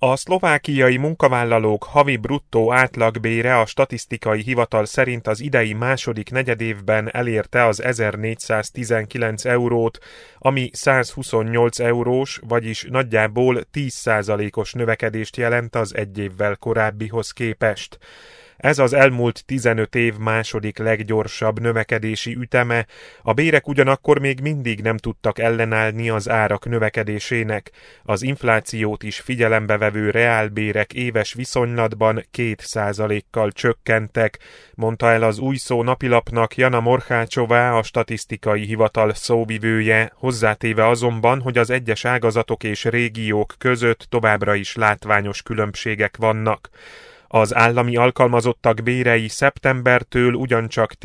A szlovákiai munkavállalók havi bruttó átlagbére a statisztikai hivatal szerint az idei második negyedévben elérte az 1419 eurót, ami 128 eurós, vagyis nagyjából 10%-os növekedést jelent az egy évvel korábbihoz képest. Ez az elmúlt 15 év második leggyorsabb növekedési üteme, a bérek ugyanakkor még mindig nem tudtak ellenállni az árak növekedésének. Az inflációt is figyelembe vevő reálbérek éves viszonylatban 2%-kal csökkentek, mondta el az Új Szó napilapnak Jana Morhácsová, a statisztikai hivatal szóvivője, hozzátéve azonban, hogy az egyes ágazatok és régiók között továbbra is látványos különbségek vannak. Az állami alkalmazottak bérei szeptembertől ugyancsak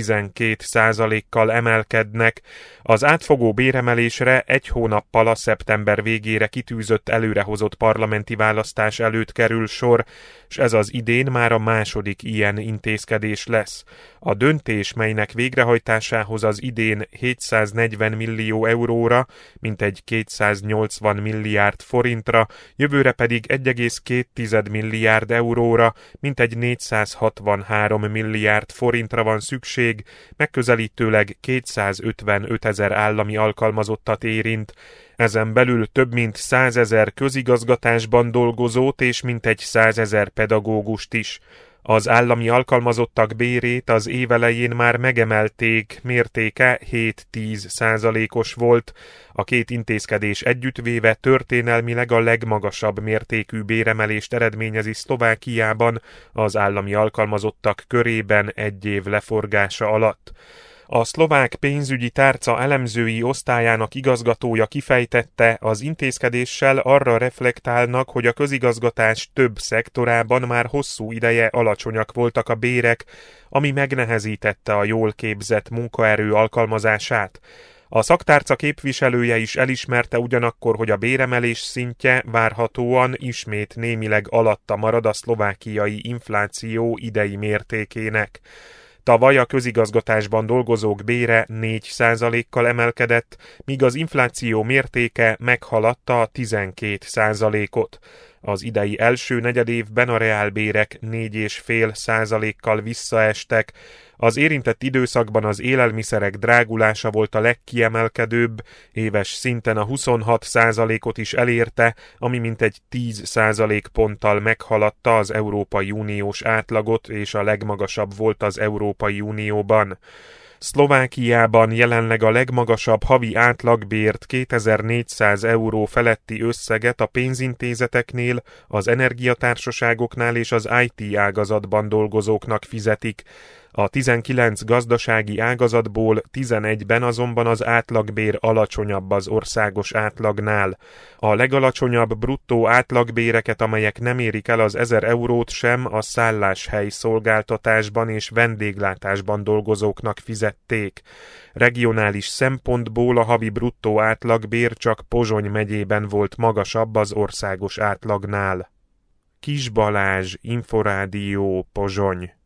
10-12%-kal emelkednek, az átfogó béremelésre egy hónappal a szeptember végére kitűzött előrehozott parlamenti választás előtt kerül sor, és ez az idén már a második ilyen intézkedés lesz. A döntés, melynek végrehajtásához az idén 740 millió euróra, mintegy 280 milliárd forintra, jövőre pedig 1,2 milliárd euróra, mintegy 463 milliárd forintra van szükség, megközelítőleg 255 000 állami alkalmazottat érint. Ezen belül több mint 100 000 közigazgatásban dolgozót és mintegy 100 000 pedagógust is. Az állami alkalmazottak bérét az év elején már megemelték, mértéke 7-10%-os volt. A két intézkedés együttvéve történelmileg a legmagasabb mértékű béremelést eredményezi Szlovákiában az állami alkalmazottak körében egy év leforgása alatt. A szlovák pénzügyi tárca elemzői osztályának igazgatója kifejtette, az intézkedéssel arra reflektálnak, hogy a közigazgatás több szektorában már hosszú ideje alacsonyak voltak a bérek, ami megnehezítette a jól képzett munkaerő alkalmazását. A szaktárca képviselője is elismerte ugyanakkor, hogy a béremelés szintje várhatóan ismét némileg alatta marad a szlovákiai infláció idei mértékének. Tavaly a közigazgatásban dolgozók bére 4%-kal emelkedett, míg az infláció mértéke meghaladta a 12%-ot. Az idei első negyedévben a reálbérek 4,5%-kal visszaestek. Az érintett időszakban az élelmiszerek drágulása volt a legkiemelkedőbb, éves szinten a 26%-ot is elérte, ami mintegy 10%-ponttal meghaladta az Európai Uniós átlagot, és a legmagasabb volt az Európai Unióban. Szlovákiában jelenleg a legmagasabb havi átlagbért 2400 euró feletti összeget a pénzintézeteknél, az energiatársaságoknál és az IT ágazatban dolgozóknak fizetik. A 19 gazdasági ágazatból 11-ben azonban az átlagbér alacsonyabb az országos átlagnál. A legalacsonyabb bruttó átlagbéreket, amelyek nem érik el az 1000 eurót sem, a szálláshely szolgáltatásban és vendéglátásban dolgozóknak fizették. Regionális szempontból a havi bruttó átlagbér csak Pozsony megyében volt magasabb az országos átlagnál. Kis Balázs, Inforádió, Pozsony.